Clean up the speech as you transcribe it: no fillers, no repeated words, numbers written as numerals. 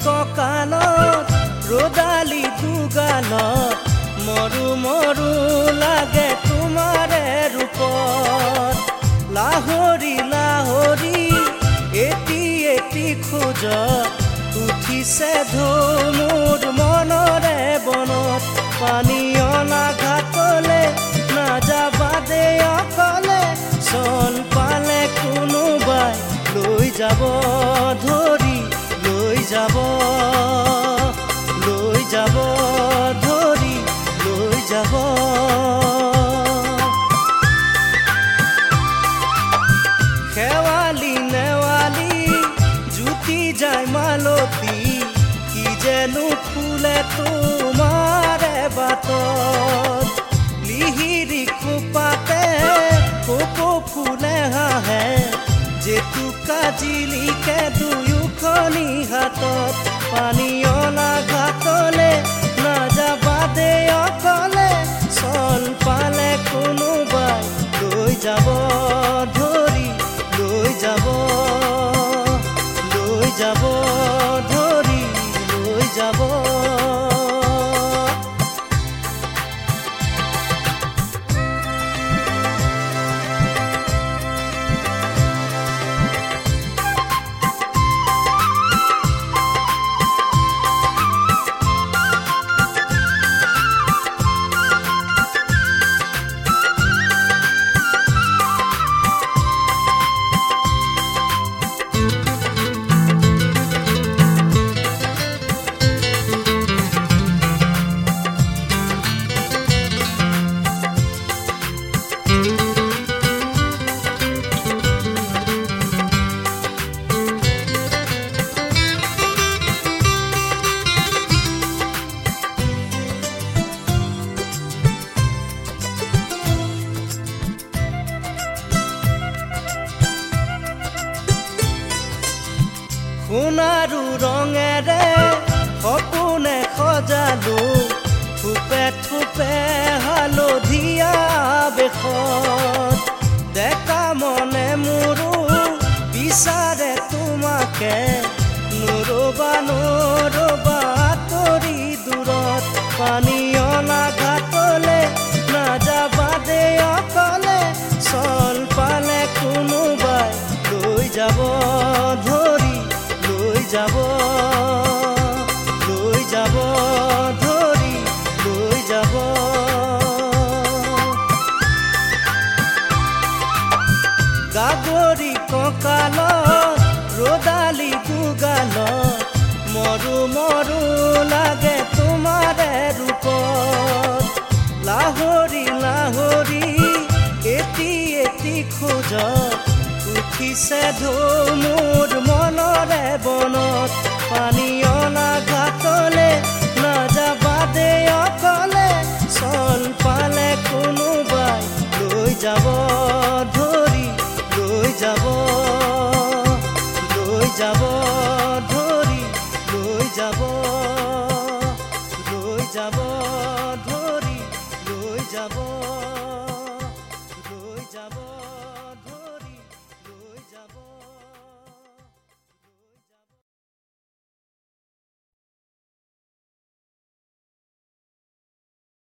কঁকালত ৰ'দালি দুগালত মৰু মৰু লাগে তোমাৰে ৰূপত লাহৰি লাহৰি এটি এটি খোজত উঠিছে ঢৌ মোৰ মনৰে বনত পানী অনা ঘাটলে নাযাবা দে অকলে চন পালে কোনোবাই লৈ যাব ধৰি লৈ যাব ধৰি লৈ যাব খেৱালি নেৱালি জুতি যায় মালতী কি যেনো ফুলে তোমাৰে বাটত লিহিৰি খোপাতে কোকো ফুলে হাঁহে জেতুকা জিলিকে দুয়োখনি হাতত পানী অনা ঘাটলে নাযাবা দে অকলে চন পালে কোনোবাই লৈ যাব ধৰি লৈ যাব ধৰি লৈ যাব সোণাৰু ৰঙেৰে সপোনে সজালো থোপে থোপে হালধীয়া বেশত ডেকা মনে মোৰো বিচাৰে তোমাকে নৰবা আঁতৰি দূৰত পানী অনা ঘাটলে নাযাবা দে অকলে চন পালে কোনোবাই লৈ যাব ধৰি লৈ যাব ধৰি লৈ যাব গাগৰি কঁকালত ৰ'দালি দুগালত মৰু মৰু লাগে তোমাৰে ৰূপত লাহৰি লাহৰি এটি এটি খোজত উঠিছে ঢৌ মোৰ মনৰে বনত পানী অনা ঘাটলে নাযাবা দে অকলে চন পালে কোনোবাই লৈ যাব ধৰি লৈ যাব ধৰি লৈ যাব ধৰি লৈ যাব ধৰি লৈ যাব